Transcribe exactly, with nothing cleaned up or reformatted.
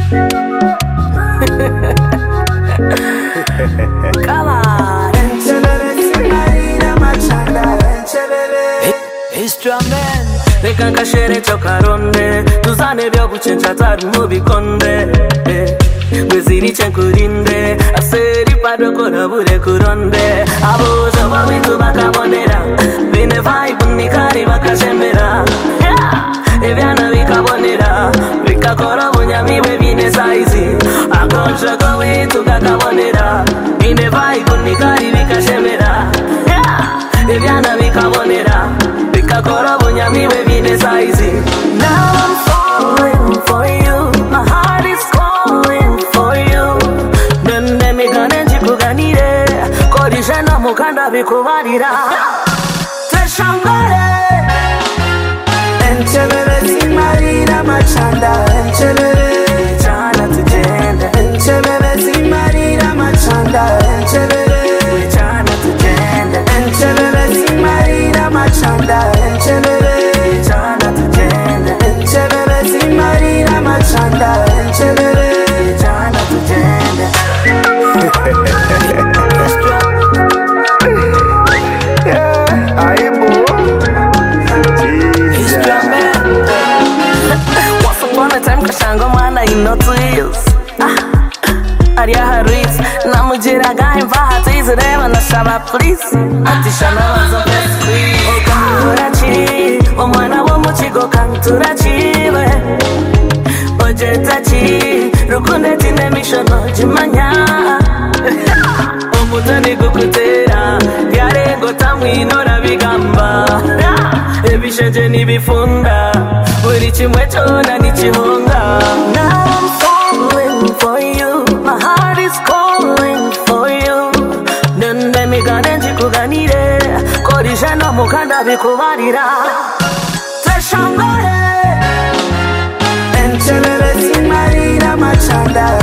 on. Instrument reka nkashere chokaronde tuzane byo gucenca tari mu bikonde gwezirice nkurinde aseri padokora bure kuronde aboza babitu bakabonera bine vibe nikari bakashemera ebyana bikabonera bikakora bunyamiwe bine saizi akonja kawitu kakabonera bine vibe nikari bikashemera ebyana bikabonera bikakora bunyamiwe bine saizi. Now I'm falling for you, my heart is calling for you. Nende migane njikuganire korishe no mukanda bikubarira Teshambare Enchebere zimarira machanda Enchebere Chana tujende Enchebere zimarira machanda Enchebere Chana tujende Enchebere zimarira machanda Enchebere Chana tujende Enchebere zimarira machanda Enchebere Chana tujende Kashango mana ino twills Aria Harris Namujira gaim vahatiz Rema na shaba please Atishana wazo best please Okanturachi Omwana wo muchigo kanturachiwe Ojetachi Rukunde tine mishono jimanya Omutani kukutera Yarengo tamwinora bigamba Ebisheje nibifunda Buri kimwe chona nichihonga. Now I'm falling for you, my heart is calling for you. Nende migane njikuganire korishe no mukanda bikubarira Teshambare Enchebere zimarira machanda